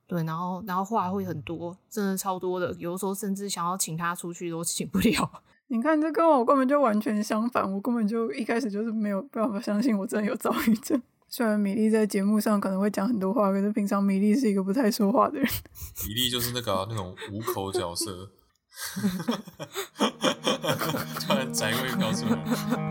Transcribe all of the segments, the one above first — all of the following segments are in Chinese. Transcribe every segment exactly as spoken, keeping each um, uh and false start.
对，然后然后话会很多，真的超多的，有的时候甚至想要请他出去都请不了。 你看这跟我根本就完全相反，我根本就一开始就是没有办法相信我真的有躁郁症。虽然米粒在节目上可能会讲很多话，可是平常米粒是一个不太说话的人。 米粒就是那个、啊、那种无口角色。突然宅味飘出来。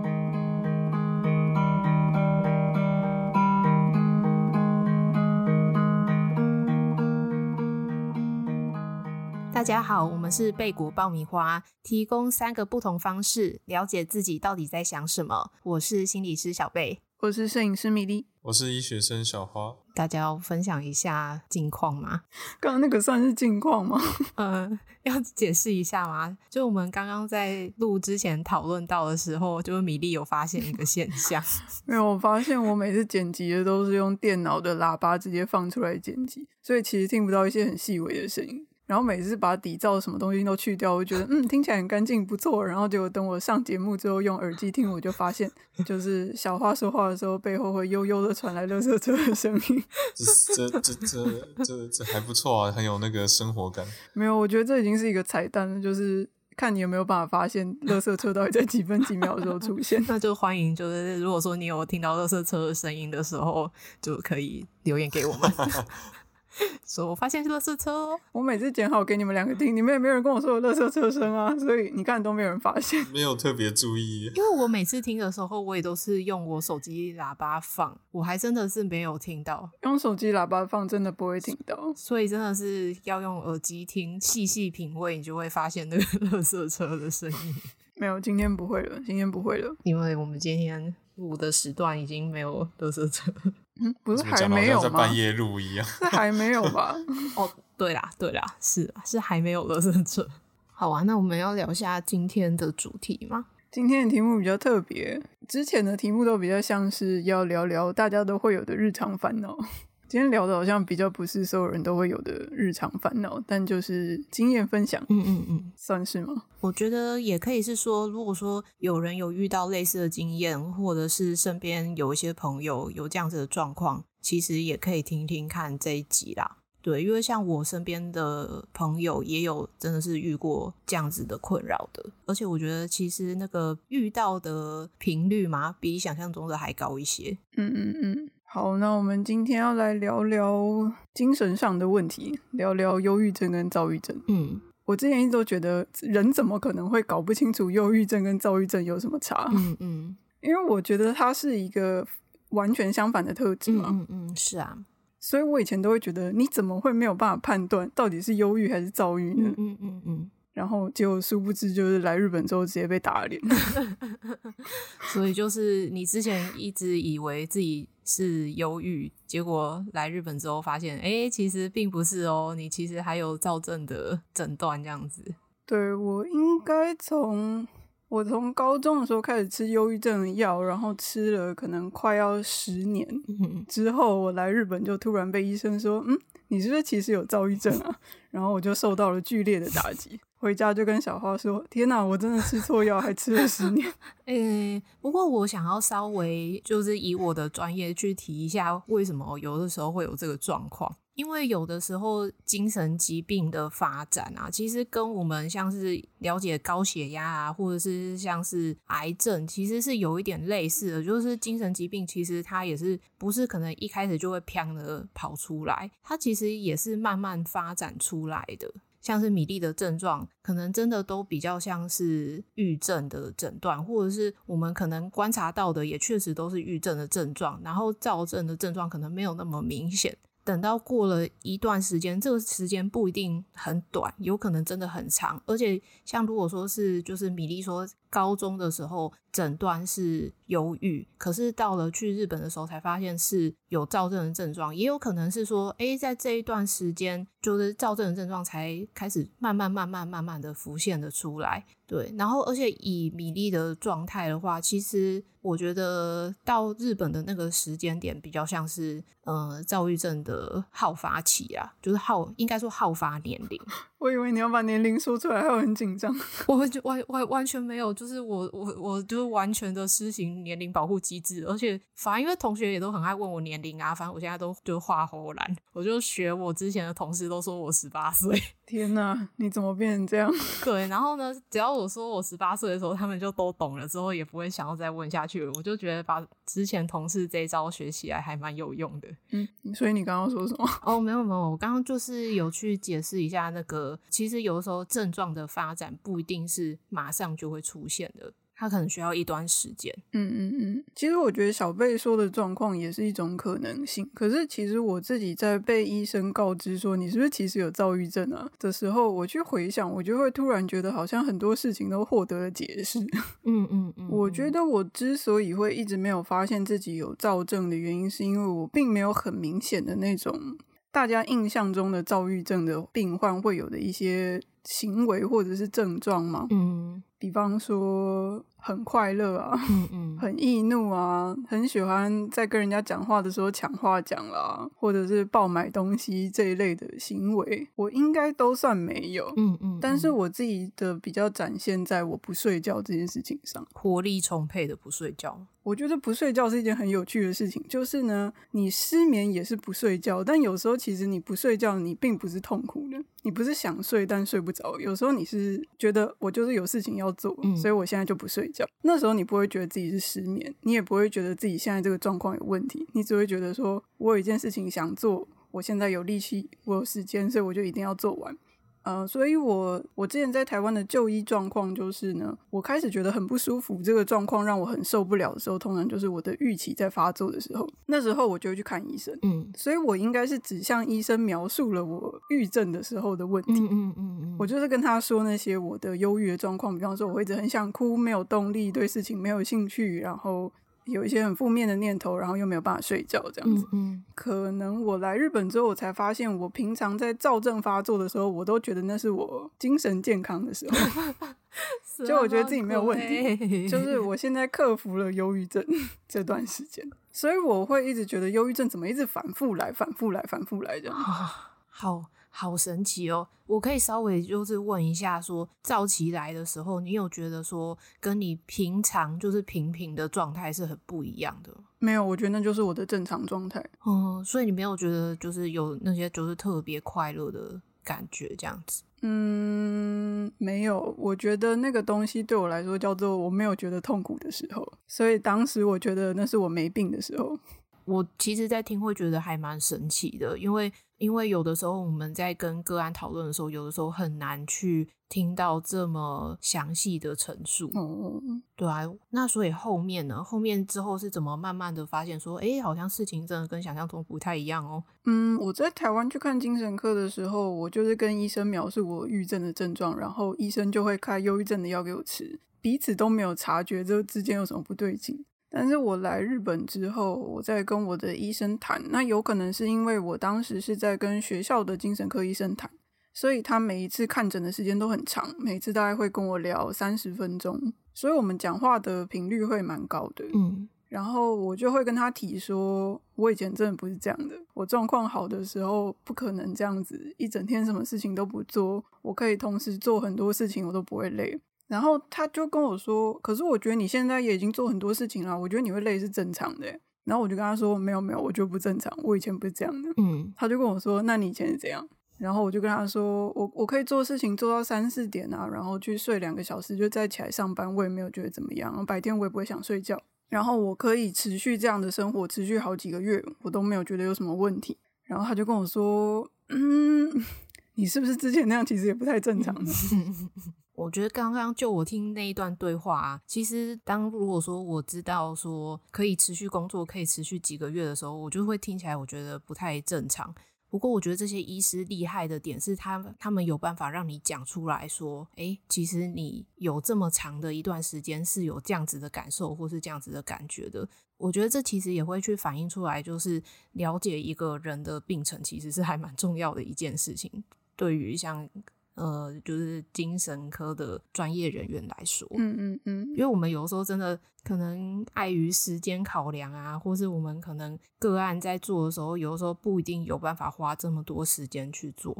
大家好，我们是贝果爆米花，提供三个不同方式了解自己到底在想什么。我是心理师小贝， 我是摄影师米粒， 我是医学生小花。 大家要分享一下近况吗？ 刚刚那个算是近况吗？ 呃，要解释一下吗？就我们刚刚在录之前讨论到的时候，就是米粒有发现一个现象。 没有，我发现我每次剪辑的都是用电脑的喇叭直接放出来剪辑，所以其实听不到一些很细微的声音。然后每次把底噪什么东西都去掉，我就觉得嗯听起来很干净不错，然后结果等我上节目之后用耳机听，我就发现就是小花说话的时候背后会悠悠的传来垃圾车的声音。 这这这这这这还不错啊，很有那个生活感。 没有，我觉得这已经是一个彩蛋了，就是看你有没有办法发现垃圾车到底在几分几秒的时候出现。 那就欢迎，就是如果说你有听到垃圾车的声音的时候，就可以留言给我们。说我发现是垃圾车哦， 我每次剪好给你们两个听，你们也没有人跟我说有垃圾车声啊，所以你看都没有人发现， 没有特别注意。 因为我每次听的时候我也都是用我手机喇叭放，我还真的是没有听到， 用手机喇叭放真的不会听到， 所以真的是要用耳机听，细细品味，你就会发现那个垃圾车的声音。 没有，今天不会了，今天不会了， 因为我们今天录的时段已经没有垃圾车。 嗯，不是还没有吗？ 在半夜录一样。 是还没有吧？ 哦，对啦，对啦，是啦，是还没有垃圾车。好啊，那我们要聊一下今天的主题吗？ 今天的题目比较特别，之前的题目都比较像是要聊聊大家都会有的日常烦恼。今天聊的好像比较不是所有人都会有的日常烦恼，但就是经验分享。 嗯嗯嗯， 算是吗？ 我觉得也可以是说，如果说有人有遇到类似的经验，或者是身边有一些朋友有这样子的状况，其实也可以听听看这一集啦。对，因为像我身边的朋友也有真的是遇过这样子的困扰的，而且我觉得其实那个遇到的频率嘛，比想象中的还高一些。 嗯嗯嗯。好，那我们今天要来聊聊精神上的问题，聊聊忧郁症跟躁郁症。 嗯， 我之前一直都觉得人怎么可能会搞不清楚忧郁症跟躁郁症有什么差？ 嗯嗯， 因为我觉得它是一个完全相反的特质嘛。 嗯嗯嗯，是啊。 所以我以前都会觉得你怎么会没有办法判断到底是忧郁还是躁郁呢？ 嗯嗯嗯嗯。 然后结果殊不知就是来日本之后直接被打脸。 所以就是你之前一直以为自己是忧郁，结果来日本之后发现诶其实并不是哦，你其实还有躁症的诊断这样子。 对，我应该从我从高中的时候开始吃忧郁症的药，然后吃了可能快要十年、嗯、之后我来日本就突然被医生说嗯，你是不是其实有躁郁症啊？然后我就受到了剧烈的打击，回家就跟小花说天哪，我真的吃错药还吃了十年。 诶、不过我想要稍微就是以我的专业去提一下为什么有的时候会有这个状况。因为有的时候精神疾病的发展啊，其实跟我们像是了解高血压啊，或者是像是癌症，其实是有一点类似的，就是精神疾病其实它也是不是可能一开始就会砰的跑出来，它其实也是慢慢发展出来的。像是米粒的症状可能真的都比较像是郁症的诊断，或者是我们可能观察到的也确实都是郁症的症状，然后躁症的症状可能没有那么明显，等到过了一段时间，这个时间不一定很短，有可能真的很长。而且像如果说是就是米粒说高中的时候诊断是忧郁，可是到了去日本的时候才发现是有躁症的症状，也有可能是说诶在这一段时间就是躁症的症状才开始慢慢慢慢慢慢的浮现的出来。对，然后而且以米粒的状态的话，其实我觉得到日本的那个时间点比较像是呃躁郁症的好发期啊，就是好应该说好发年龄。 我以为你要把年龄说出来，还有很紧张。 我完完完全没有，就就是我我我就是完全的施行年龄保护机制，而且反正因为同学也都很爱问我年龄啊，反正我现在都就画喉兰，我就学我之前的同事都说我十八岁。 天哪，你怎么变成这样？ 对，然后呢，只要我说我十八岁的时候，他们就都懂了，之后也不会想要再问下去了。我就觉得把之前同事这一招学起来还蛮有用的。 嗯，所以你刚刚说什么？ 哦，没有没有，我刚刚就是有去解释一下那个，其实有的时候症状的发展不一定是马上就会出现的。它可能需要一段时间。 嗯嗯嗯，其实我觉得小贝说的状况也是一种可能性。可是其实我自己在被医生告知说你是不是其实有躁郁症啊的时候，我去回想，我就会突然觉得好像很多事情都获得了解释。 嗯嗯嗯， 我觉得我之所以会一直没有发现自己有躁症的原因，是因为我并没有很明显的那种大家印象中的躁郁症的病患会有的一些行为或者是症状嘛。 嗯， 比方说很快乐啊， 嗯嗯， 很易怒啊，很喜欢在跟人家讲话的时候抢话讲啦，或者是爆买东西这一类的行为，我应该都算没有。 嗯嗯， 但是我自己的比较展现在我不睡觉这件事情上， 活力充沛的不睡觉。 我觉得不睡觉是一件很有趣的事情，就是呢，你失眠也是不睡觉，但有时候其实你不睡觉，你并不是痛苦的，你不是想睡但睡不着，有时候你是觉得我就是有事情要做， 嗯、 所以我现在就不睡觉。那时候你不会觉得自己是失眠，你也不会觉得自己现在这个状况有问题，你只会觉得说我有一件事情想做，我现在有力气，我有时间，所以我就一定要做完。呃，所以我我之前在台湾的就医状况就是呢，我开始觉得很不舒服，这个状况让我很受不了的时候，通常就是我的预期在发作的时候，那时候我就会去看医生。嗯，所以我应该是只向医生描述了我郁症的时候的问题。嗯嗯嗯嗯，我就是跟他说那些我的忧郁的状况，比方说我会一直很想哭，没有动力，对事情没有兴趣，然后有一些很负面的念头，然后又没有办法睡觉这样子。嗯嗯，可能我来日本之后，我才发现我平常在躁症发作的时候，我都觉得那是我精神健康的时候，就我觉得自己没有问题，就是我现在克服了忧郁症这段时间，所以我会一直觉得忧郁症怎么一直反复来反复来反复来这样。 好好神奇哦！我可以稍微就是问一下说，躁期来的时候，你有觉得说跟你平常就是平平的状态是很不一样的？ 没有，我觉得那就是我的正常状态。 嗯，所以你没有觉得就是有那些就是特别快乐的感觉这样子？ 嗯，没有，我觉得那个东西对我来说叫做我没有觉得痛苦的时候，所以当时我觉得那是我没病的时候。 我其实在听会觉得还蛮神奇的，因为因为有的时候我们在跟个案讨论的时候，有的时候很难去听到这么详细的陈述。嗯，对啊，那所以后面呢？后面之后是怎么慢慢的发现说，诶，好像事情真的跟想象中不太一样哦？ 嗯，我在台湾去看精神科的时候，我就是跟医生描述我郁症的症状，然后医生就会开忧郁症的药给我吃，彼此都没有察觉这之间有什么不对劲。但是我来日本之后，我在跟我的医生谈，那有可能是因为我当时是在跟学校的精神科医生谈，所以他每一次看诊的时间都很长，每次大概会跟我聊三十分钟，所以我们讲话的频率会蛮高的。嗯，然后我就会跟他提说，我以前真的不是这样的，我状况好的时候不可能这样子一整天什么事情都不做，我可以同时做很多事情，我都不会累。然后他就跟我说，可是我觉得你现在也已经做很多事情了，我觉得你会累是正常的。然后我就跟他说，没有没有，我觉得不正常，我以前不是这样的。嗯，他就跟我说，那你以前是怎样？然后我就跟他说，我我可以做事情做到三四点啊，然后去睡两个小时就再起来上班，我也没有觉得怎么样，然后白天我也不会想睡觉，然后我可以持续这样的生活持续好几个月，我都没有觉得有什么问题。然后他就跟我说，嗯，你是不是之前那样其实也不太正常的。 我觉得刚刚就我听那一段对话啊，其实当如果说我知道说可以持续工作可以持续几个月的时候，我就会听起来我觉得不太正常。不过我觉得这些医师厉害的点是他他们有办法让你讲出来说，诶，其实你有这么长的一段时间是有这样子的感受或是这样子的感觉的。我觉得这其实也会去反映出来，就是了解一个人的病程其实是还蛮重要的一件事情，对于像呃，就是精神科的专业人员来说，嗯嗯嗯，因为我们有时候真的可能碍于时间考量啊，或是我们可能个案在做的时候，有的时候不一定有办法花这么多时间去做。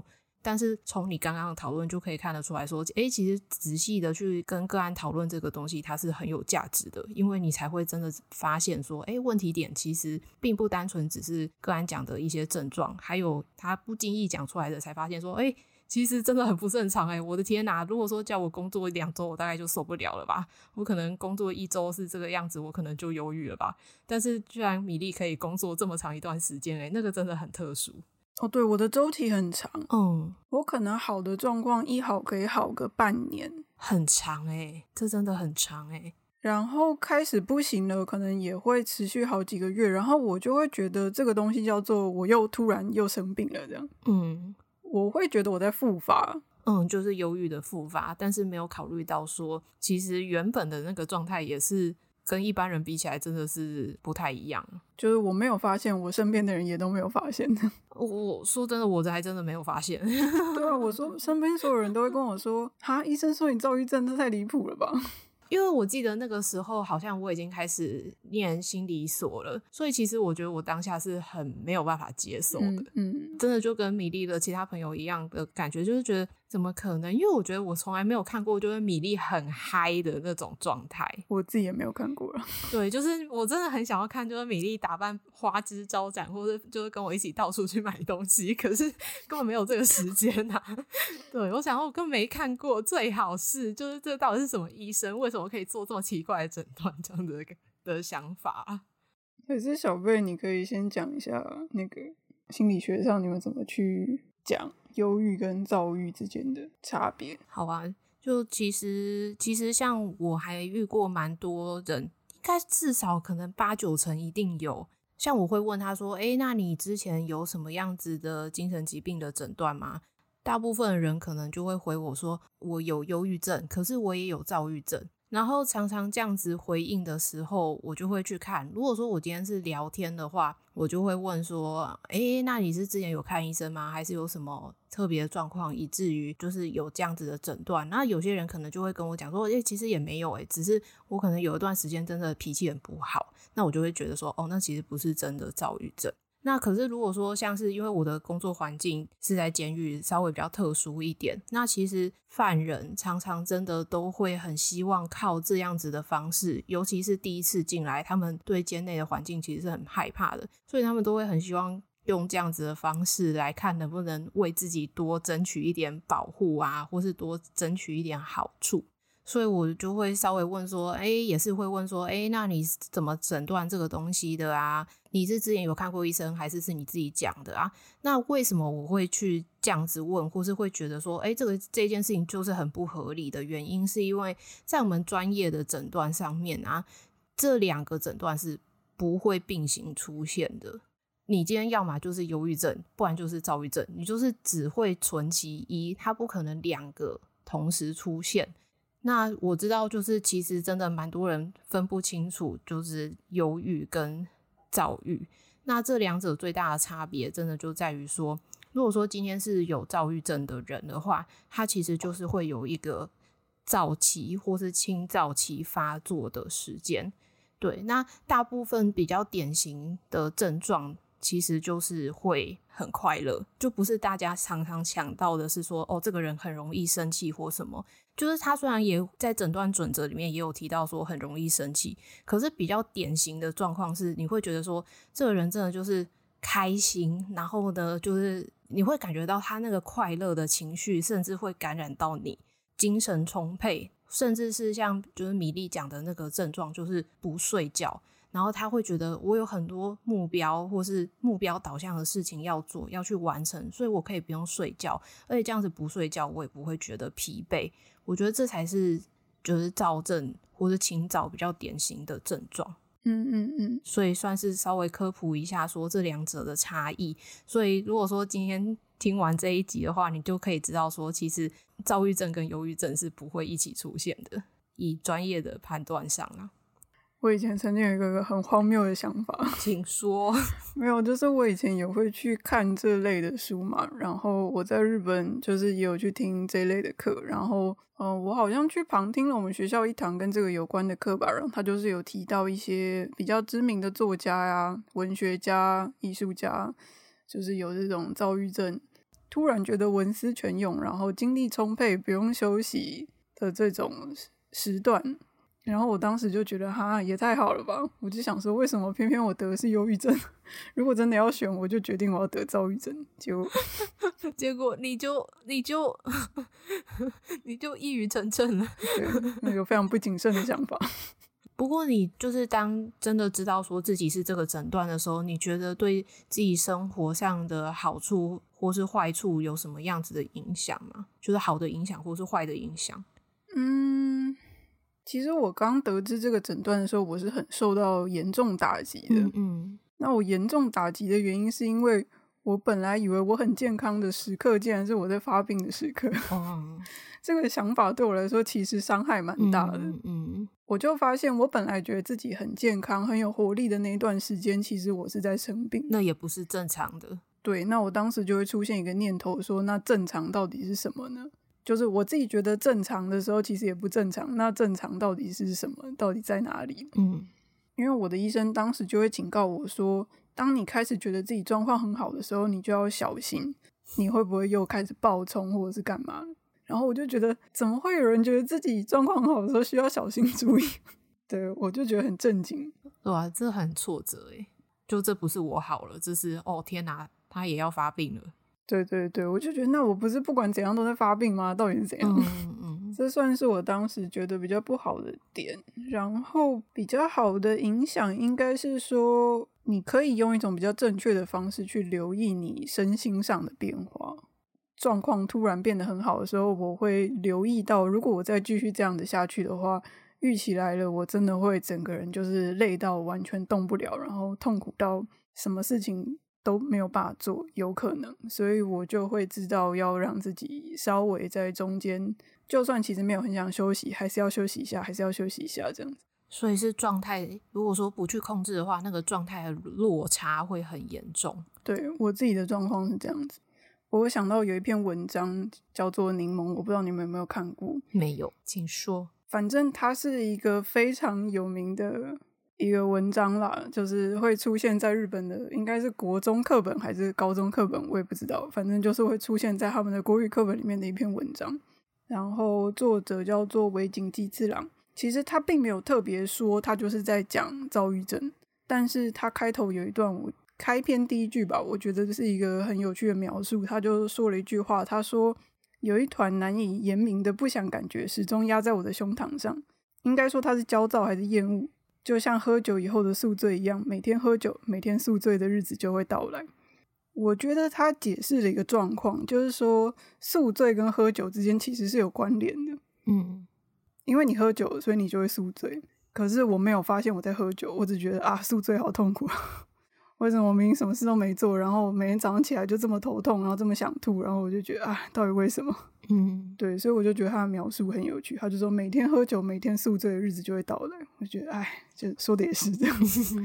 但是从你刚刚的讨论就可以看得出来说，诶，其实仔细的去跟个案讨论这个东西，它是很有价值的，因为你才会真的发现说，诶，问题点其实并不单纯只是个案讲的一些症状，还有他不经意讲出来的，才发现说，诶，其实真的很不正常。诶，我的天哪，如果说叫我工作两周，我大概就受不了了吧，我可能工作一周是这个样子，我可能就忧郁了吧。但是居然米粒可以工作这么长一段时间，诶，那个真的很特殊。 哦，对，我的周期很长， 嗯， 我可能好的状况一好可以好个半年， 很长欸，这真的很长欸。 然后开始不行了，可能也会持续好几个月，然后我就会觉得这个东西叫做我又突然又生病了这样。 嗯， 我会觉得我在复发。 嗯，就是忧郁的复发，但是没有考虑到说其实原本的那个状态也是跟一般人比起来真的是不太一样。 就是我没有发现，我身边的人也都没有发现。 我我说真的，我还真的没有发现。 对啊，我说身边所有人都会跟我说，哈，医生说你躁郁症，这太离谱了吧。 因为我记得那个时候好像我已经开始念心理所了，所以其实我觉得我当下是很没有办法接受的。 嗯嗯， 真的就跟米粒的其他朋友一样的感觉，就是觉得怎么可能，因为我觉得我从来没有看过就是米粒很嗨的那种状态。 我自己也没有看过了。 对，就是我真的很想要看就是米粒打扮花枝招展，或者就是跟我一起到处去买东西，可是根本没有这个时间啊。对，我想我根本没看过，最好是就是这到底是什么医生，为什么可以做这么奇怪的诊断，这样的的想法。 可是小贝，你可以先讲一下那个心理学上你们怎么去讲忧郁跟躁郁之间的差别。 好啊，就其实其实像我还遇过蛮多人，应该至少可能八九成一定有。像我会问他说，诶，那你之前有什么样子的精神疾病的诊断吗？大部分人可能就会回我说，我有忧郁症，可是我也有躁郁症。然后常常这样子回应的时候，我就会去看，如果说我今天是聊天的话，我就会问说，诶，那你是之前有看医生吗？还是有什么特别的状况以至于就是有这样子的诊断？那有些人可能就会跟我讲说，诶，其实也没有诶，只是我可能有一段时间真的脾气很不好，那我就会觉得说，哦，那其实不是真的躁郁症。那可是如果说像是因为我的工作环境是在监狱，稍微比较特殊一点，那其实犯人常常真的都会很希望靠这样子的方式，尤其是第一次进来，他们对监内的环境其实是很害怕的，所以他们都会很希望用这样子的方式来看能不能为自己多争取一点保护啊，或是多争取一点好处。所以我就会稍微问说，哎，也是会问说，哎，那你怎么诊断这个东西的啊？你是之前有看过医生，还是是你自己讲的啊？那为什么我会去这样子问，或是会觉得说，哎，这个这件事情就是很不合理的原因，是因为在我们专业的诊断上面啊，这两个诊断是不会并行出现的。你今天要么就是忧郁症，不然就是躁郁症，你就是只会存其一，它不可能两个同时出现。那我知道就是其实真的蛮多人分不清楚就是忧郁跟躁郁，那这两者最大的差别真的就在于说，如果说今天是有躁郁症的人的话，他其实就是会有一个躁期或是轻躁期发作的时间。对，那大部分比较典型的症状其实就是会很快乐，就不是大家常常想到的是说，哦，这个人很容易生气或什么。就是他虽然也在诊断准则里面也有提到说很容易生气，可是比较典型的状况是你会觉得说这个人真的就是开心，然后呢就是你会感觉到他那个快乐的情绪甚至会感染到你，精神充沛，甚至是像就是米粒讲的那个症状就是不睡觉，然后他会觉得我有很多目标或是目标导向的事情要做要去完成，所以我可以不用睡觉，而且这样子不睡觉我也不会觉得疲惫。我觉得这才是就是躁症或是轻躁比较典型的症状。 嗯嗯嗯， 所以算是稍微科普一下说这两者的差异。所以如果说今天听完这一集的话，你就可以知道说其实躁郁症跟忧郁症是不会一起出现的，以专业的判断上啊。 我以前曾经有一个很荒谬的想法， 请说。 没有，就是我以前也会去看这类的书嘛，然后我在日本就是也有去听这类的课，然后呃，我好像去旁听了我们学校一堂跟这个有关的课吧，然后他就是有提到一些比较知名的作家呀、文学家、艺术家，就是有这种躁郁症突然觉得文思泉涌，然后精力充沛，不用休息的这种时段。然后我当时就觉得哈也太好了吧，我就想说为什么偏偏我得的是忧郁症，如果真的要选我就决定我要得躁郁症，结果结果你就你就你就一语成谶了。 对，有非常不谨慎的想法。 不过你就是当真的知道说自己是这个诊断的时候，你觉得对自己生活上的好处或是坏处有什么样子的影响吗？就是好的影响或是坏的影响？ 嗯，其实我刚得知这个诊断的时候，我是很受到严重打击的。 嗯嗯， 那我严重打击的原因是因为我本来以为我很健康的时刻，竟然是我在发病的时刻。 哦， 这个想法对我来说其实伤害蛮大的。 嗯嗯， 我就发现我本来觉得自己很健康、很有活力的那一段时间，其实我是在生病。 那也不是正常的。 对，那我当时就会出现一个念头说，那正常到底是什么呢？就是我自己觉得正常的时候，其实也不正常。那正常到底是什么？到底在哪里？ 嗯， 因为我的医生当时就会警告我说，当你开始觉得自己状况很好的时候，你就要小心，你会不会又开始暴冲或者是干嘛？然后我就觉得，怎么会有人觉得自己状况很好的时候需要小心注意？对，我就觉得很震惊。 对啊，这很挫折耶，就这不是我好了，这是哦天哪，他也要发病了。 对对对，我就觉得那我不是不管怎样都在发病吗？到底是怎样？ 嗯嗯， 这算是我当时觉得比较不好的点。然后比较好的影响应该是说，你可以用一种比较正确的方式去留意你身心上的变化。状况突然变得很好的时候，我会留意到，如果我再继续这样子下去的话，预期来了，我真的会整个人就是累到完全动不了，然后痛苦到什么事情都没有办法做，有可能。所以我就会知道要让自己稍微在中间，就算其实没有很想休息，还是要休息一下，还是要休息一下这样子。 所以是状态，如果说不去控制的话，那个状态的落差会很严重。 对，我自己的状况是这样子。我想到有一篇文章叫做《柠檬》，我不知道你们有没有看过。 没有，请说。 反正它是一个非常有名的一个文章啦，就是会出现在日本的，应该是国中课本还是高中课本，我也不知道，反正就是会出现在他们的国语课本里面的一篇文章。然后作者叫做尾井纪次郎，其实他并没有特别说他就是在讲躁郁症，但是他开头有一段，我开篇第一句吧，我觉得是一个很有趣的描述。他就说了一句话，他说有一团难以言明的不祥感觉始终压在我的胸膛上，应该说他是焦躁还是厌恶，就像喝酒以后的宿醉一样，每天喝酒每天宿醉的日子就会到来。我觉得他解释了一个状况，就是说宿醉跟喝酒之间其实是有关联的。 嗯， 因为你喝酒所以你就会宿醉，可是我没有发现我在喝酒，我只觉得啊宿醉好痛苦，为什么我明明什么事都没做，然后每天早上起来就这么头痛，然后这么想吐，然后我就觉得啊到底为什么？ 嗯， 对，所以我就觉得他的描述很有趣，他就说每天喝酒每天宿醉的日子就会到来，我觉得哎，就说的也是这样。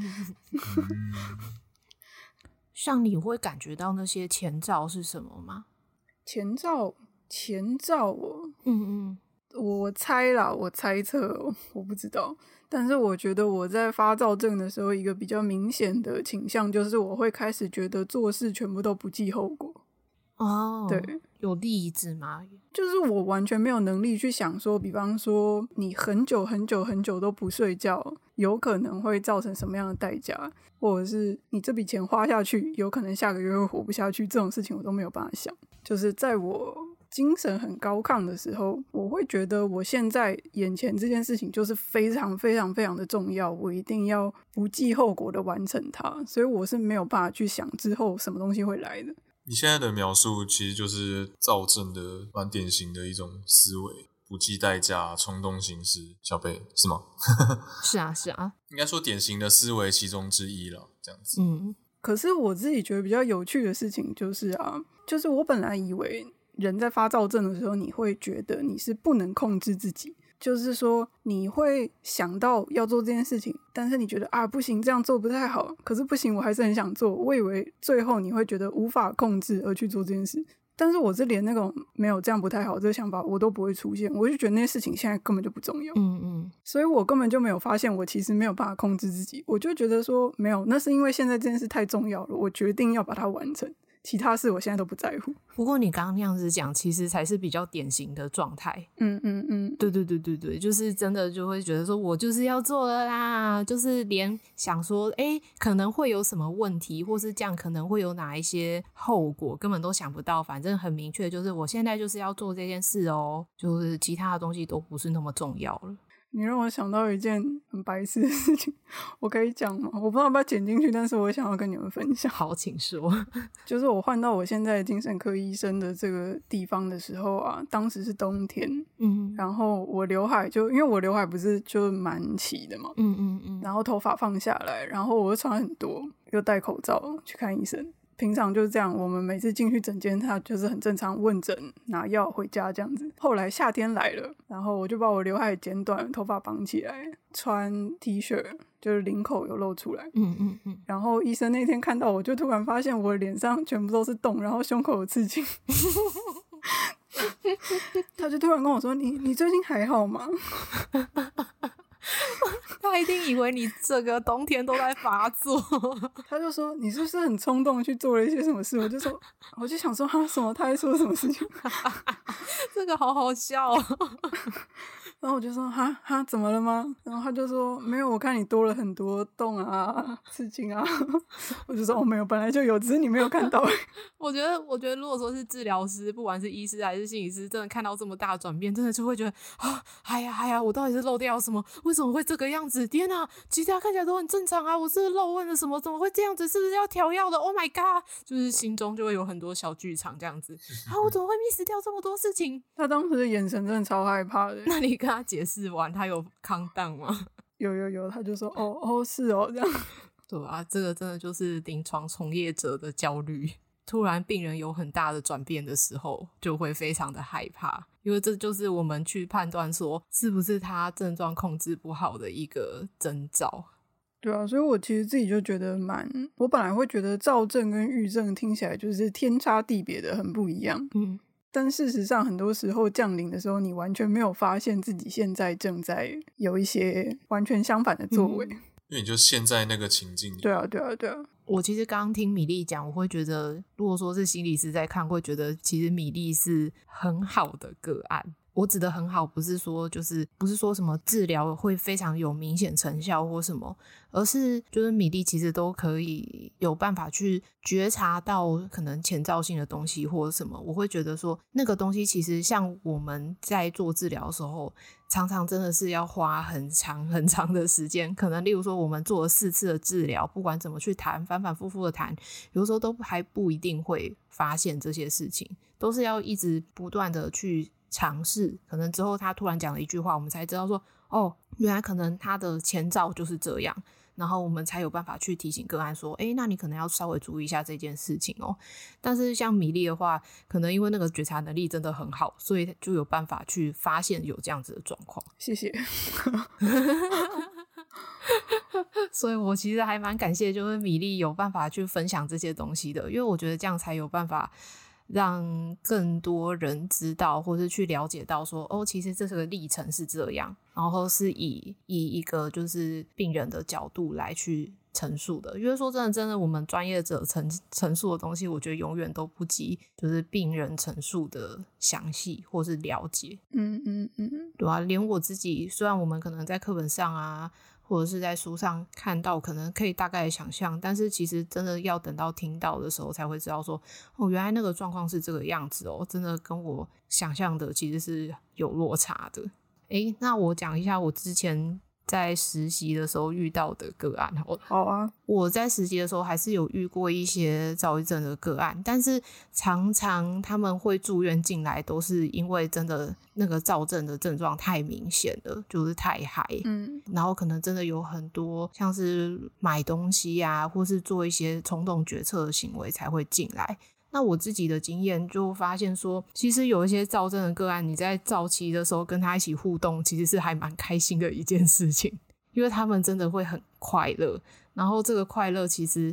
像你会感觉到那些前兆是什么吗？ 前兆前兆哦， 嗯嗯， 我猜啦，我猜测，我不知道。但是我觉得我在发躁症的时候，一个比较明显的倾向就是我会开始觉得做事全部都不计后果。 哦， 对， 有例子吗？ 就是我完全没有能力去想说，比方说你很久很久很久都不睡觉，有可能会造成什么样的代价，或者是你这笔钱花下去，有可能下个月会活不下去，这种事情我都没有办法想。就是在我精神很高亢的时候，我会觉得我现在眼前这件事情就是非常非常非常的重要，我一定要不计后果的完成它，所以我是没有办法去想之后什么东西会来的。 你现在的描述其实就是躁症的蛮典型的一种思维，不计代价冲动行事，小贝是吗？ 是啊是啊， 应该说典型的思维其中之一了，这样子。 嗯， 可是我自己觉得比较有趣的事情就是啊，就是我本来以为人在发躁症的时候，你会觉得你是不能控制自己，就是说你会想到要做这件事情，但是你觉得啊不行，这样做不太好，可是不行，我还是很想做。我以为最后你会觉得无法控制而去做这件事，但是我是连那种没有这样不太好这个想法我都不会出现，我就觉得那些事情现在根本就不重要。 嗯嗯， 所以我根本就没有发现我其实没有办法控制自己，我就觉得说没有，那是因为现在这件事太重要了，我决定要把它完成。 其他事我现在都不在乎。 不过你刚刚那样子讲，其实才是比较典型的状态。 嗯嗯嗯， 对对对对对，就是真的就会觉得说我就是要做了啦，就是连想说哎可能会有什么问题，或是这样可能会有哪一些后果根本都想不到，反正很明确就是我现在就是要做这件事哦，就是其他的东西都不是那么重要了。 你让我想到一件很白痴的事情，我可以讲吗？我不知道要不要剪进去，但是我想要跟你们分享。 好，请说。 就是我换到我现在精神科医生的这个地方的时候啊，当时是冬天，嗯，然后我刘海就因为我刘海不是就蛮齐的嘛，嗯嗯嗯，然后头发放下来，然后我又穿很多，又戴口罩去看医生。平常就是这样，我们每次进去诊间，他就是很正常问诊拿药回家这样子。后来夏天来了，然后我就把我刘海剪短，头发绑起来，穿 T 恤，就是领口有露出来。嗯嗯嗯。然后医生那天看到我，就突然发现我脸上全部都是洞，然后胸口有刺青。他就突然跟我说：“你你最近还好吗？” 他一定以为你这个冬天都在发作。 他就说你是不是很冲动去做了一些什么事？我就说我就想说他什么他在说什么事情。 这个好好笑哦。 然后我就说哈哈怎么了吗？然后他就说没有，我看你多了很多洞啊刺青啊。我就说哦没有，本来就有，只是你没有看到。 我觉得我觉得如果说是治疗师，不管是医师还是心理师，真的看到这么大的转变，真的就会觉得啊哎呀哎呀，我到底是漏掉什么？为什么会这个样子？天啊，其他看起来都很正常啊，我是不是漏问了什么？怎么会这样子？是不是要调药的 ？Oh my god！ 就是心中就会有很多小剧场这样子。啊，我怎么会 miss 掉这么多事情？ 他当时的眼神真的超害怕的。 那你跟他解释完，他有calm down吗？ 有有有，他就说哦哦是哦这样。 对啊，这个真的就是临床从业者的焦虑。突然病人有很大的转变的时候，就会非常的害怕，因为这就是我们去判断说是不是他症状控制不好的一个征兆。 对啊，所以我其实自己就觉得蛮，我本来会觉得躁症跟郁症听起来就是天差地别的，很不一样。嗯，但事实上很多时候降临的时候，你完全没有发现自己现在正在有一些完全相反的作为。嗯， 因为你就陷在那个情境里。 对啊对啊对啊。 我其实刚刚听米粒讲，我会觉得如果说是心理师在看，会觉得其实米粒是很好的个案。我指的很好，不是说就是不是说什么治疗会非常有明显成效或什么，而是就是米粒其实都可以有办法去觉察到可能前兆性的东西或者什么。我会觉得说那个东西其实像我们在做治疗的时候，常常真的是要花很长很长的时间，可能例如说我们做了四次的治疗，不管怎么去谈，反反复复的谈，有时候都还不一定会发现这些事情，都是要一直不断的去尝试，可能之后他突然讲了一句话，我们才知道说哦，原来可能他的前兆就是这样，然后我们才有办法去提醒个案说诶，那你可能要稍微注意一下这件事情哦。但是像米粒的话，可能因为那个觉察能力真的很好，所以就有办法去发现有这样子的状况。 谢谢。 所以我其实还蛮感谢就是米粒有办法去分享这些东西的，因为我觉得这样才有办法让更多人知道或是去了解到说哦，其实这个历程是这样，然后是以以一个就是病人的角度来去陈述的。因为说真的真的我们专业者陈陈述的东西，我觉得永远都不及就是病人陈述的详细或是了解。嗯嗯嗯，对啊，连我自己虽然我们可能在课本上啊或者是在书上看到可能可以大概想象，但是其实真的要等到听到的时候才会知道说哦，原来那个状况是这个样子哦，真的跟我想象的其实是有落差的。诶，那我讲一下我之前在实习的时候遇到的个案。 好啊， 我在实习的时候还是有遇过一些躁郁症的个案，但是常常他们会住院进来都是因为真的那个躁症的症状太明显了，就是太嗨，嗯，然后可能真的有很多像是买东西啊或是做一些冲动决策的行为才会进来。那我自己的经验就发现说，其实有一些躁症的个案，你在躁期的时候跟他一起互动，其实是还蛮开心的一件事情，因为他们真的会很快乐，然后这个快乐其实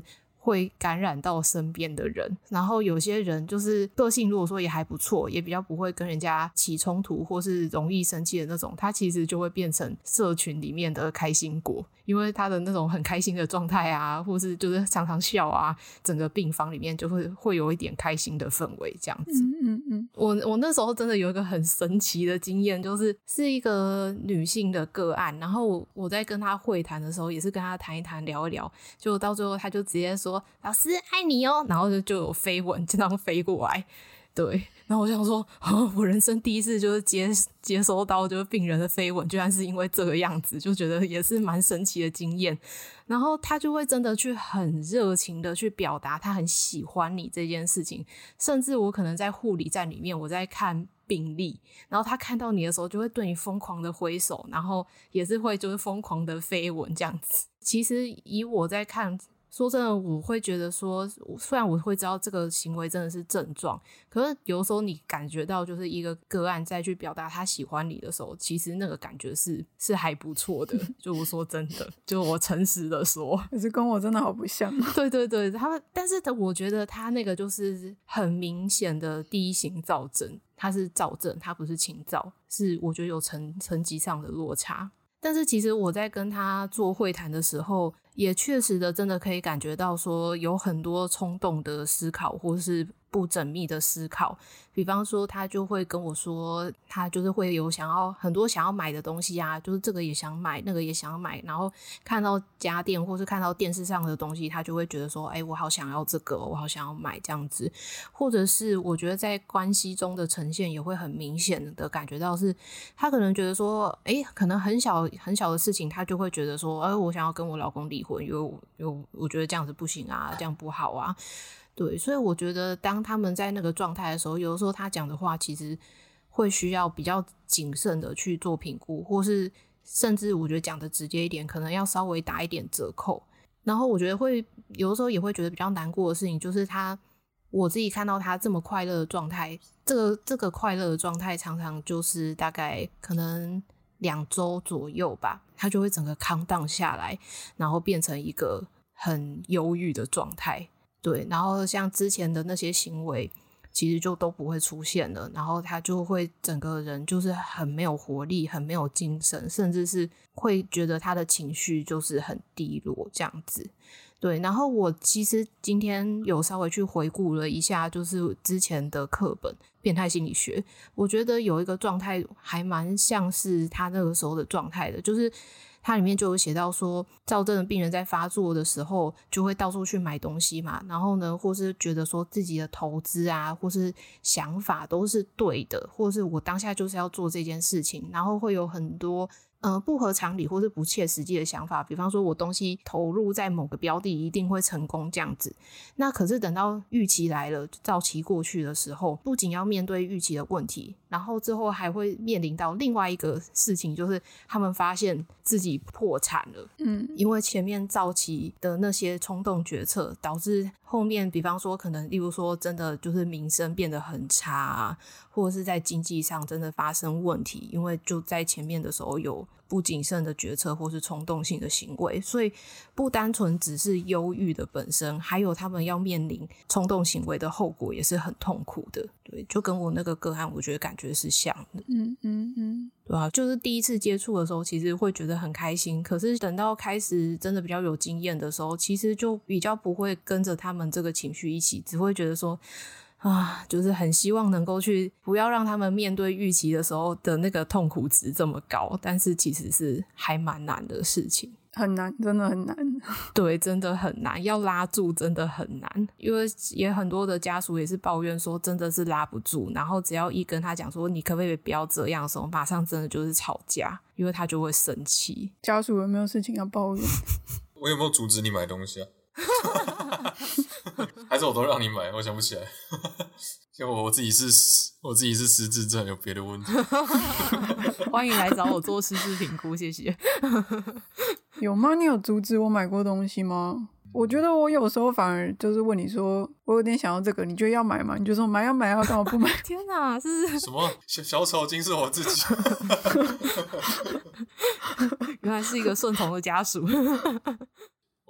会感染到身边的人，然后有些人就是个性如果说也还不错，也比较不会跟人家起冲突或是容易生气的那种，他其实就会变成社群里面的开心果，因为他的那种很开心的状态啊，或是就是常常笑啊，整个病房里面就会会有一点开心的氛围这样子。 嗯嗯嗯， 我我那时候真的有一个很神奇的经验，就是是一个女性的个案，然后我我在跟她会谈的时候也是跟她谈一谈聊一聊，结果到最后她就直接说老师爱你哦，然后就就有飞吻这样飞过来。对，然后我想说、哦、我人生第一次就是接接收到就是病人的飞吻，居然是因为这个样子，就觉得也是蛮神奇的经验。然后他就会真的去很热情的去表达他很喜欢你这件事情，甚至我可能在护理站里面我在看病历，然后他看到你的时候就会对你疯狂的挥手，然后也是会就是疯狂的飞吻这样子。其实以我在看，说真的我会觉得说，虽然我会知道这个行为真的是症状，可是有时候你感觉到就是一个个案再去表达他喜欢你的时候，其实那个感觉是是还不错的。就我说真的，就我诚实的说， 可是跟我真的好不像。 对对对，他们，但是我觉得他那个就是很明显的第一型躁症，他是躁症，他不是轻躁，是我觉得有层层级上的落差。但是其实我在跟他做会谈的时候，也确实的真的可以感觉到说有很多冲动的思考或是不缜密的思考。比方说他就会跟我说，他就是会有想要很多想要买的东西啊，就是这个也想买那个也想买，然后看到家电或是看到电视上的东西，他就会觉得说哎，我好想要这个，我好想要买这样子。或者是我觉得在关系中的呈现也会很明显的感觉到是他可能觉得说哎，可能很小很小的事情他就会觉得说哎，我想要跟我老公离婚，因为我因为我觉得这样子不行啊，这样不好啊。对，所以我觉得当他们在那个状态的时候，有的时候他讲的话其实会需要比较谨慎的去做评估，或是甚至我觉得讲的直接一点，可能要稍微打一点折扣。然后我觉得会有的时候也会觉得比较难过的事情，就是他我自己看到他这么快乐的状态，这个这个快乐的状态常常就是大概可能两周左右吧，他就会整个calm down下来，然后变成一个很忧郁的状态。对，然后像之前的那些行为其实就都不会出现了，然后他就会整个人就是很没有活力，很没有精神，甚至是会觉得他的情绪就是很低落这样子。对，然后我其实今天有稍微去回顾了一下就是之前的课本变态心理学，我觉得有一个状态还蛮像是他那个时候的状态的，就是它里面就有写到说，躁症的病人在发作的时候就会到处去买东西嘛，然后呢或是觉得说自己的投资啊或是想法都是对的，或是我当下就是要做这件事情，然后会有很多呃不合常理或是不切实际的想法，比方说我东西投入在某个标的一定会成功这样子。那可是等到预期来了，到期过去的时候，不仅要面对预期的问题，然后之后还会面临到另外一个事情，就是他们发现自己破产了。嗯，因为前面早期的那些冲动决策导致后面比方说可能例如说真的就是名声变得很差啊，或者是在经济上真的发生问题，因为就在前面的时候有不谨慎的决策或是冲动性的行为，所以不单纯只是忧郁的本身，还有他们要面临冲动行为的后果也是很痛苦的。对，就跟我那个个案我觉得感觉是像的。 嗯嗯嗯， 对啊，就是第一次接触的时候其实会觉得很开心，可是等到开始真的比较有经验的时候，其实就比较不会跟着他们这个情绪一起，只会觉得说啊，就是很希望能够去不要让他们面对预期的时候的那个痛苦值这么高，但是其实是还蛮难的事情， 很难，真的很难。 对，真的很难，要拉住真的很难，因为也很多的家属也是抱怨说真的是拉不住，然后只要一跟他讲说你可不可以不要这样的时候，马上真的就是吵架，因为他就会生气。 家属有没有事情要抱怨？ 我有没有阻止你买东西啊？还是我都让你买？我想不起来。像我自己是我自己是失智症，有别的问题。 欢迎来找我做失智评估，谢谢。 有吗？你有阻止我买过东西吗？我觉得我有时候反而就是问你说我有点想要这个，你觉得要买吗？你就说买要买啊，干嘛不买？ 天哪，是什么小小丑竟是我自己。 原来是一个顺从的家属。 我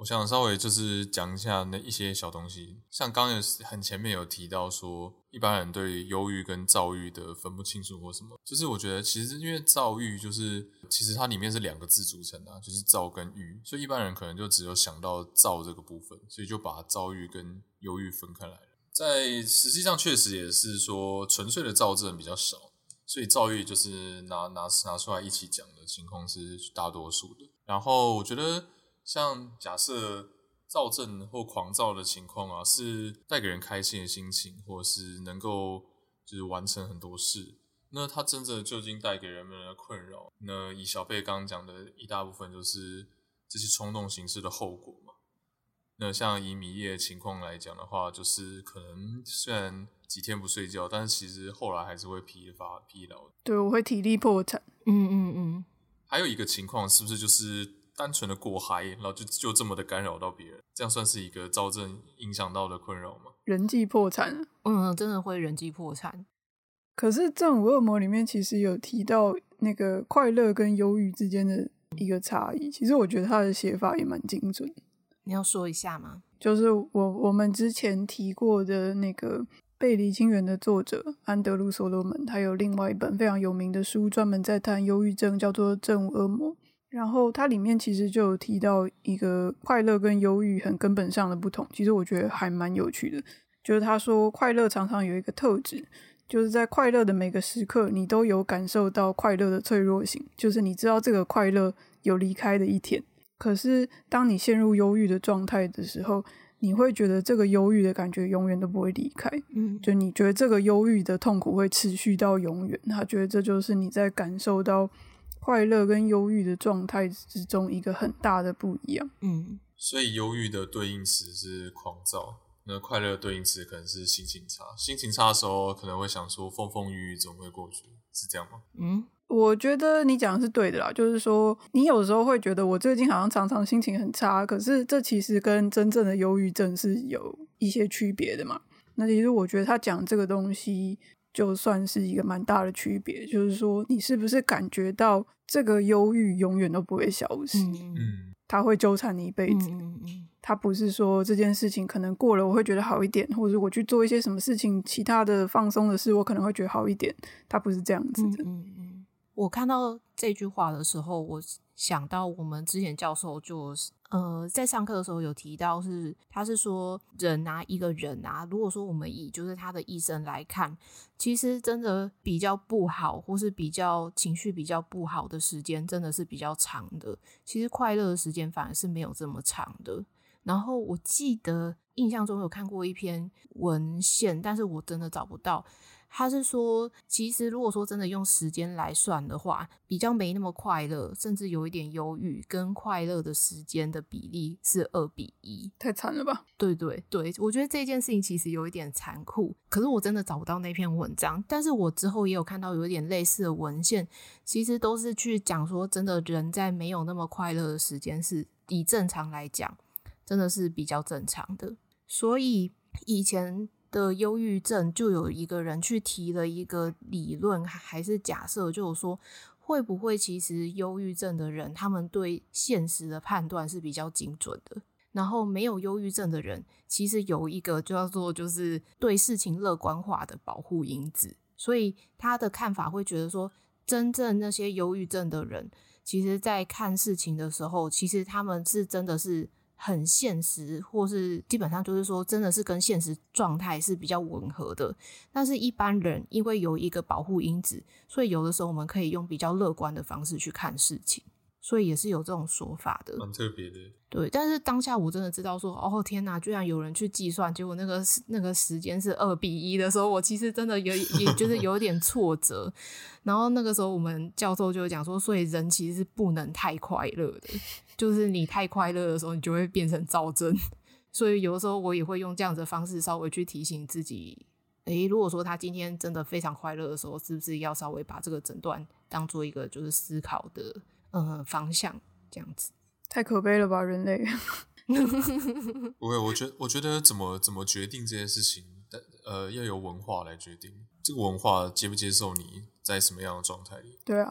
想稍微就是讲一下那一些小东西，像刚刚有很前面有提到说，一般人对忧郁跟躁郁的分不清楚或什么，就是我觉得其实因为躁郁就是其实它里面是两个字组成的、啊，就是躁跟郁，所以一般人可能就只有想到躁这个部分，所以就把躁郁跟忧郁分开来了。在实际上确实也是说纯粹的躁症比较少，所以躁郁就是拿拿拿出来一起讲的情况是大多数的。然后我觉得像假设躁症或狂躁的情况啊，是带给人开心的心情，或是能够就是完成很多事，那它真正究竟带给人们的困扰，那以小贝刚刚讲的一大部分就是这些冲动行事的后果嘛。那像以米叶的情况来讲的话，就是可能虽然几天不睡觉，但是其实后来还是会疲乏疲劳。 对，我会体力破产。 嗯嗯嗯。 还有一个情况是不是就是单纯的过嗨，然后就就这么的干扰到别人，这样算是一个躁症影响到的困扰吗？ 人际破产。 嗯，真的会人际破产。 可是正午恶魔里面其实有提到那个快乐跟忧郁之间的一个差异，其实我觉得他的写法也蛮精准。 你要说一下吗？ 就是我我们之前提过的那个《背离亲缘》的作者安德鲁·所罗门，他有另外一本非常有名的书，专门在谈忧郁症，叫做《正午恶魔》。然后它里面其实就有提到一个快乐跟忧郁很根本上的不同，其实我觉得还蛮有趣的。就是他说快乐常常有一个特质，就是在快乐的每个时刻你都有感受到快乐的脆弱性，就是你知道这个快乐有离开的一天。可是当你陷入忧郁的状态的时候，你会觉得这个忧郁的感觉永远都不会离开。 嗯， 就你觉得这个忧郁的痛苦会持续到永远，他觉得这就是你在感受到快乐跟忧郁的状态之中一个很大的不一样。 嗯， 所以忧郁的对应词是狂躁，那快乐的对应词可能是心情差。心情差的时候可能会想说风风雨雨总会过去，是这样吗？ 嗯， 我觉得你讲的是对的啦，就是说你有时候会觉得我最近好像常常心情很差，可是这其实跟真正的忧郁症是有一些区别的嘛。那其实我觉得他讲这个东西就算是一个蛮大的区别，就是说你是不是感觉到这个忧郁永远都不会消失， 嗯， 它会纠缠你一辈子。 嗯嗯嗯， 它不是说这件事情可能过了我会觉得好一点，或者我去做一些什么事情其他的放松的事我可能会觉得好一点，它不是这样子的。 嗯嗯嗯，我看到这句话的时候，我想到我们之前教授就呃在上课的时候有提到是，他是说人啊，一个人啊，如果说我们以就是他的一生来看，其实真的比较不好，或是比较情绪比较不好的时间真的是比较长的，其实快乐的时间反而是没有这么长的。然后我记得印象中有看过一篇文献，但是我真的找不到。他是说其实如果说真的用时间来算的话，比较没那么快乐甚至有一点忧郁跟快乐的时间的比例是二比一。 太惨了吧。 对对对，我觉得这件事情其实有一点残酷，可是我真的找不到那篇文章，但是我之后也有看到有一点类似的文献，其实都是去讲说真的人在没有那么快乐的时间是以正常来讲真的是比较正常的。所以以前的忧郁症就有一个人去提了一个理论还是假设，就有说会不会其实忧郁症的人他们对现实的判断是比较精准的，然后没有忧郁症的人其实有一个叫做就是对事情乐观化的保护因子，所以他的看法会觉得说真正那些忧郁症的人其实在看事情的时候，其实他们是真的是很现实，或是基本上就是说真的是跟现实状态是比较吻合的。但是一般人因为有一个保护因子，所以有的时候我们可以用比较乐观的方式去看事情，所以也是有这种说法的， 蛮特别的。 对，但是当下我真的知道说哦天哪，居然有人去计算，结果那个那个时间是二比一的时候，我其实真的有也就是有点挫折。然后那个时候我们教授就讲说，所以人其实是不能太快乐的，就是你太快乐的时候你就会变成躁症。所以有的时候我也会用这样子的方式稍微去提醒自己，诶，如果说他今天真的非常快乐的时候，是不是要稍微把这个诊断当做一个就是思考的呃方向这样子。 太可悲了吧人类。 不会，我觉得我觉得怎么怎么决定这件事情，呃，要由文化来决定。这个文化接不接受你在什么样的状态里？ 对啊，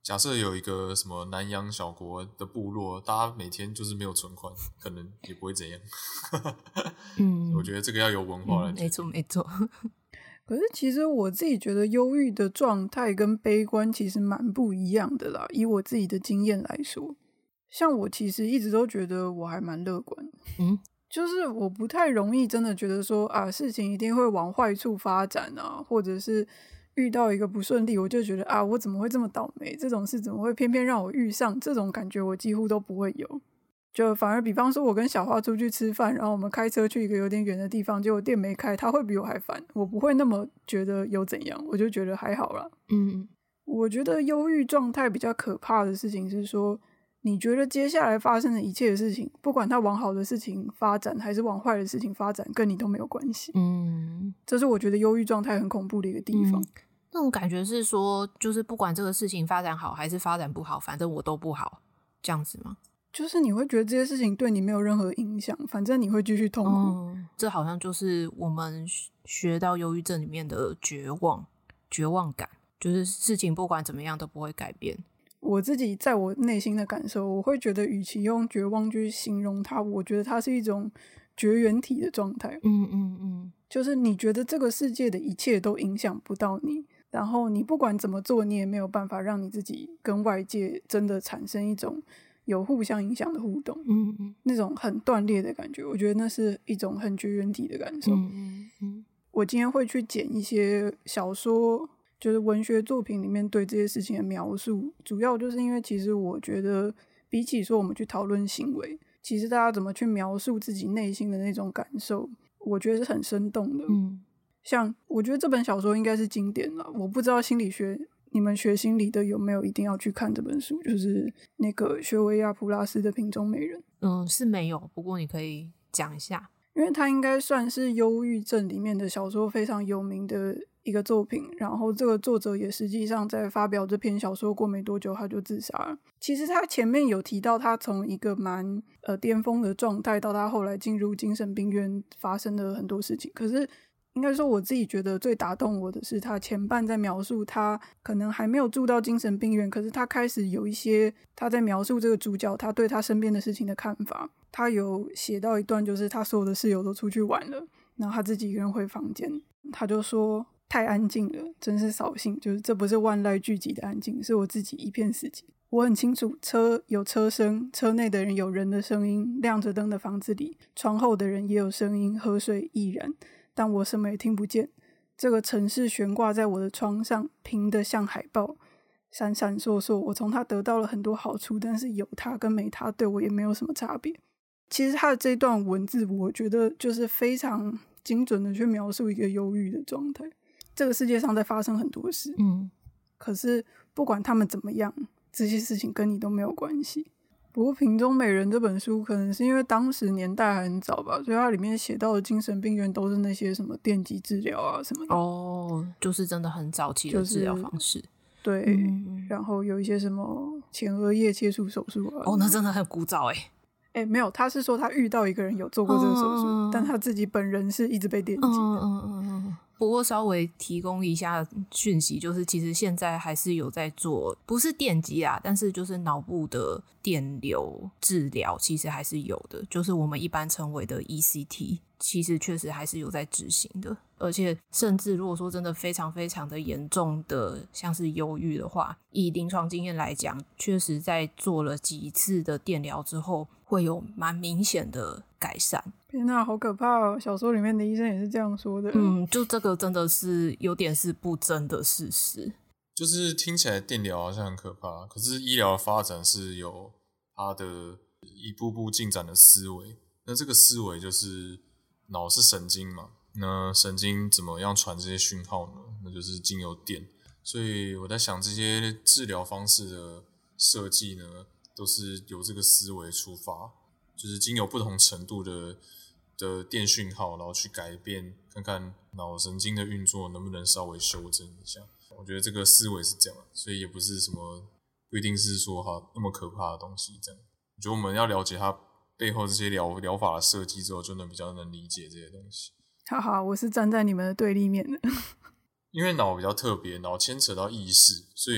假设有一个什么南洋小国的部落，大家每天就是没有存款，可能也不会怎样。嗯，我觉得这个要有文化来、嗯、 没错没错。 可是其实我自己觉得忧郁的状态跟悲观其实蛮不一样的啦，以我自己的经验来说，像我其实一直都觉得我还蛮乐观，嗯，就是我不太容易真的觉得说啊事情一定会往坏处发展啊，或者是遇到一个不顺利我就觉得啊我怎么会这么倒霉，这种事怎么会偏偏让我遇上，这种感觉我几乎都不会有。就反而比方说我跟小花出去吃饭，然后我们开车去一个有点远的地方，结果店没开，他会比我还烦，我不会那么觉得有怎样，我就觉得还好啦。嗯，我觉得忧郁状态比较可怕的事情是说，你觉得接下来发生的一切的事情，不管它往好的事情发展还是往坏的事情发展，跟你都没有关系。嗯，这是我觉得忧郁状态很恐怖的一个地方。嗯， 那种感觉是说，就是不管这个事情发展好还是发展不好，反正我都不好，这样子吗？ 就是你会觉得这些事情对你没有任何影响，反正你会继续痛苦。 嗯，这好像就是我们学到忧郁症里面的绝望绝望感，就是事情不管怎么样都不会改变。 我自己在我内心的感受，我会觉得与其用绝望去形容它，我觉得它是一种绝缘体的状态。嗯嗯嗯，就是你觉得这个世界的一切都影响不到你，然后你不管怎么做，你也没有办法让你自己跟外界真的产生一种有互相影响的互动。嗯嗯，那种很断裂的感觉，我觉得那是一种很绝缘体的感受。嗯嗯嗯，我今天会去捡一些小说，就是文学作品里面对这些事情的描述，主要就是因为其实我觉得比起说我们去讨论行为，其实大家怎么去描述自己内心的那种感受，我觉得是很生动的。嗯，像我觉得这本小说应该是经典了，我不知道心理学你们学心理的有没有一定要去看这本书，就是那个雪维亚普拉斯的瓶中美人。 嗯，是没有，不过你可以讲一下， 因为它应该算是忧郁症里面的小说非常有名的一个作品，然后这个作者也实际上在发表这篇小说过没多久他就自杀了。其实他前面有提到他从一个蛮呃巅峰的状态到他后来进入精神病院发生的很多事情，可是应该说我自己觉得最打动我的是他前半在描述他可能还没有住到精神病院，可是他开始有一些他在描述这个主角他对他身边的事情的看法。他有写到一段就是他所有的室友都出去玩了，然后他自己一个人回房间，他就说太安静了，真是扫兴，就是这不是万籁俱寂的安静，是我自己一片死寂。我很清楚车有车声，车内的人有人的声音，亮着灯的房子里窗后的人也有声音，河水亦然，但我什么也听不见。这个城市悬挂在我的窗上，平得像海报，闪闪烁烁，我从它得到了很多好处，但是有它跟没它对我也没有什么差别。其实他的这段文字我觉得就是非常精准的去描述一个忧郁的状态。这个世界上在发生很多事，嗯，可是不管他们怎么样，这些事情跟你都没有关系。不过瓶中美人这本书可能是因为当时年代还很早吧，所以它里面写到的精神病院都是那些什么电击治疗啊什么的。 哦，就是真的很早期的治疗方式。就是、 对、嗯，然后有一些什么前额叶切除手术啊。 哦，那真的很古早耶。 哎，没有，他是说他遇到一个人有做过这个手术，嗯、但他自己本人是一直被电击的。嗯嗯嗯嗯。不过稍微提供一下讯息，就是其实现在还是有在做，不是电击啊，但是就是脑部的电流治疗，其实还是有的，就是我们一般称为的 E C T， 其实确实还是有在执行的。而且甚至如果说真的非常非常的严重的像是忧郁的话，以临床经验来讲，确实在做了几次的电疗之后会有蛮明显的改善。 天哪，好可怕哦！小说里面的医生也是这样说的。 嗯，就这个真的是有点是不争的事实。 就是听起来电疗好像很可怕，可是医疗的发展是有它的一步步进展的思维。那这个思维就是脑是神经嘛，那神经怎么样传这些讯号呢？那就是经由电。所以我在想，这些治疗方式的设计呢，都是由这个思维出发，就是经由不同程度的的电讯号，然后去改变，看看脑神经的运作能不能稍微修正一下。我觉得这个思维是这样，所以也不是什么不一定是说哈那么可怕的东西。这样，我觉得我们要了解它背后这些疗疗法的设计之后，就能比较能理解这些东西。 哈哈，我是站在你们的对立面的。 因为脑比较特别，脑牵扯到意识，所以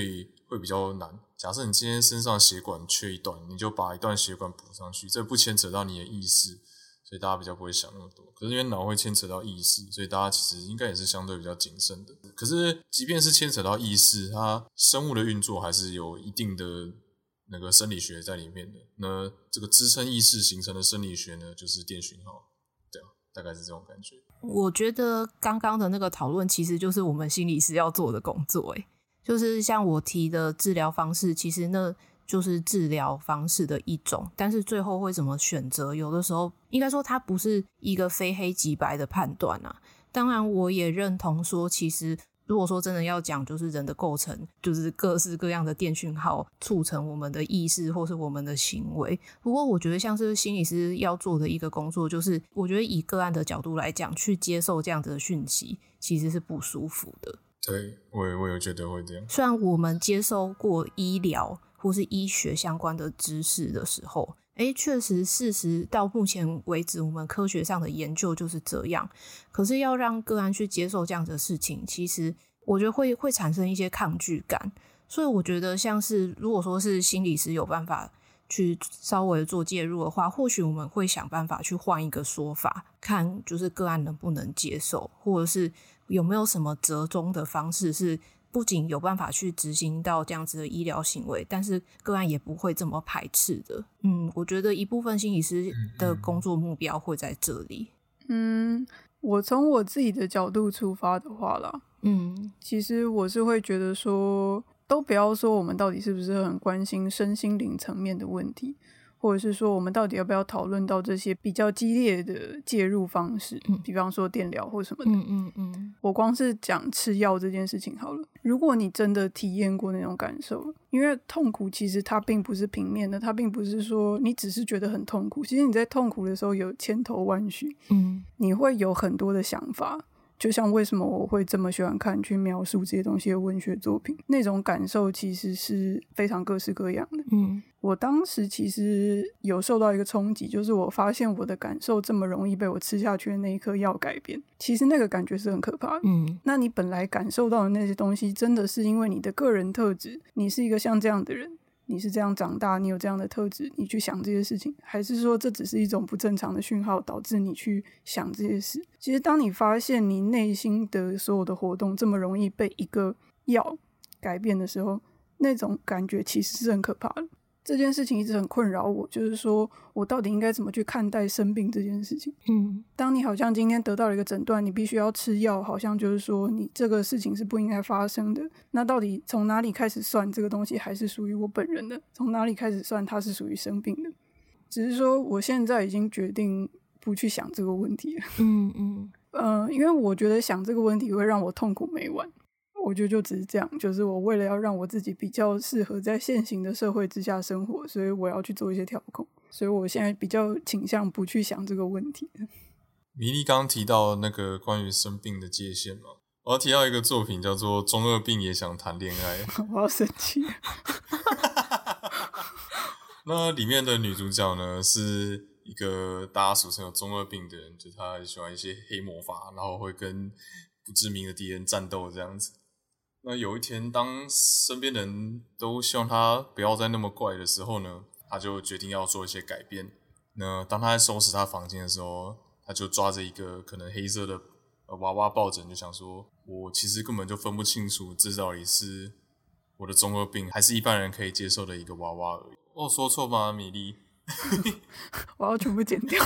会比较难。假设你今天身上血管缺一段，你就把一段血管补上去，这不牵扯到你的意识，所以大家比较不会想那么多。可是因为脑会牵扯到意识，所以大家其实应该也是相对比较谨慎的。可是即便是牵扯到意识，它生物的运作还是有一定的那个生理学在里面的。那这个支撑意识形成的生理学呢，就是电讯号。对啊，大概是这种感觉。 我觉得刚刚的那个讨论其实就是我们心理师要做的工作，诶，就是像我提的治疗方式，其实那就是治疗方式的一种，但是最后会怎么选择，有的时候应该说它不是一个非黑即白的判断啊。当然我也认同说，其实如果说真的要讲，就是人的构成，就是各式各样的电讯号促成我们的意识或是我们的行为。不过我觉得像是心理师要做的一个工作，就是我觉得以个案的角度来讲，去接受这样子的讯息其实是不舒服的。 对，我也我也觉得会这样。 虽然我们接受过医疗或是医学相关的知识的时候，诶，确实事实到目前为止我们科学上的研究就是这样，可是要让个案去接受这样的事情，其实我觉得会会产生一些抗拒感。所以我觉得像是如果说是心理师有办法去稍微做介入的话，或许我们会想办法去换一个说法，看就是个案能不能接受，或者是有没有什么折中的方式，是不仅有办法去执行到这样子的医疗行为，但是个案也不会这么排斥的。嗯，我觉得一部分心理师的工作目标会在这里。 嗯，我从我自己的角度出发的话啦，嗯，其实我是会觉得说，都不要说我们到底是不是很关心身心灵层面的问题，或者是说我们到底要不要讨论到这些比较激烈的介入方式，嗯、比方说电疗或什么的。嗯嗯嗯。我光是讲吃药这件事情好了，如果你真的体验过那种感受，因为痛苦其实它并不是平面的，它并不是说你只是觉得很痛苦，其实你在痛苦的时候有千头万绪，嗯，你会有很多的想法。就像为什么我会这么喜欢看去描述这些东西的文学作品，那种感受其实是非常各式各样的。嗯，我当时其实有受到一个冲击，就是我发现我的感受这么容易被我吃下去的那一颗药改变，其实那个感觉是很可怕的。嗯，那你本来感受到的那些东西真的是因为你的个人特质，你是一个像这样的人，你是这样长大，你有这样的特质，你去想这些事情，还是说这只是一种不正常的讯号导致你去想这些事？其实当你发现你内心的所有的活动这么容易被一个药改变的时候，那种感觉其实是很可怕的。这件事情一直很困扰我，就是说我到底应该怎么去看待生病这件事情。嗯，当你好像今天得到了一个诊断，你必须要吃药，好像就是说你这个事情是不应该发生的。那到底从哪里开始算这个东西还是属于我本人的？从哪里开始算它是属于生病的？只是说我现在已经决定不去想这个问题了。嗯嗯呃，因为我觉得想这个问题会让我痛苦没完。我觉得就只是这样，就是我为了要让我自己比较适合在现行的社会之下生活，所以我要去做一些调控，所以我现在比较倾向不去想这个问题。 米莉刚刚提到那个关于生病的界限嘛，我要提到一个作品叫做《中二病也想谈恋爱》。 我要生气。 那里面的女主角呢，是一个大家俗称有中二病的人，就是她很喜欢一些黑魔法，然后会跟不知名的敌人战斗这样子。那有一天，当身边人都希望他不要再那么怪的时候呢，他就决定要做一些改变。那当他在收拾他房间的时候，他就抓着一个可能黑色的娃娃抱枕，就想说，我其实根本就分不清楚这到底是我的中二病，还是一般人可以接受的一个娃娃而已。我有说错吗，米莉？ 我要全部剪掉。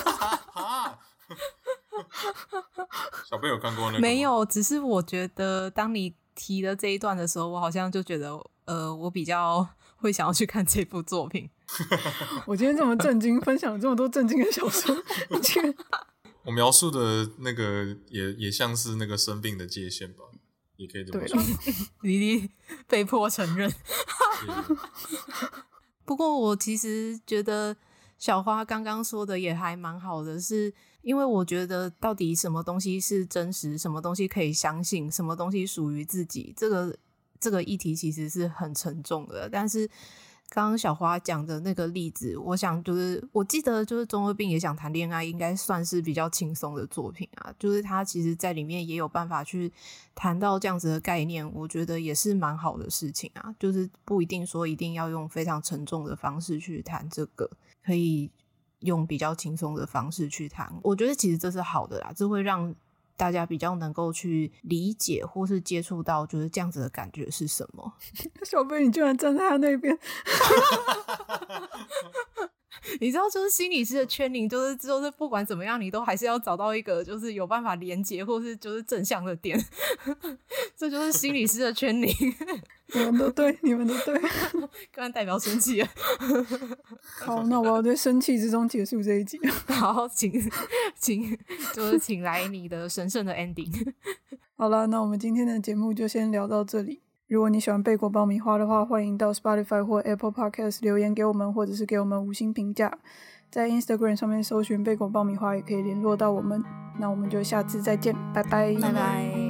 小贝有看过那个吗？ 没有，只是我觉得当你提了这一段的时候，我好像就觉得呃，我比较会想要去看这部作品。 我今天这么震惊，分享了这么多震惊的小说，你居然我描述的那个也也像是那个生病的界限吧，也可以这么说。 莉莉被迫承认。不过我其实觉得小花刚刚说的也还蛮好的，是因为我觉得到底什么东西是真实，什么东西可以相信，什么东西属于自己，这个这个议题其实是很沉重的。但是刚刚小花讲的那个例子，我想就是我记得就是中二病也想谈恋爱应该算是比较轻松的作品啊，就是他其实在里面也有办法去谈到这样子的概念，我觉得也是蛮好的事情啊，就是不一定说一定要用非常沉重的方式去谈这个，可以用比较轻松的方式去谈，我觉得其实这是好的啦，这会让大家比较能够去理解或是接触到就是这样子的感觉是什么。 小贝你居然站在他那边你知道就是心理师的圈领就是就是不管怎么样你都还是要找到一个就是有办法连接或是就是正向的点这就是心理师的圈领你们都对你们都对刚刚代表生气了好，那我要在生气之中结束这一集好，请请就是请来你的神圣的 ending 好了，那我们今天的节目就先聊到这里。如果你喜欢贝果爆米花的话，欢迎到 Spotify 或 Apple Podcast 留言给我们，或者是给我们五星评价。在 Instagram 上面搜寻贝果爆米花也可以联络到我们。那我们就下次再见，拜拜， 拜拜。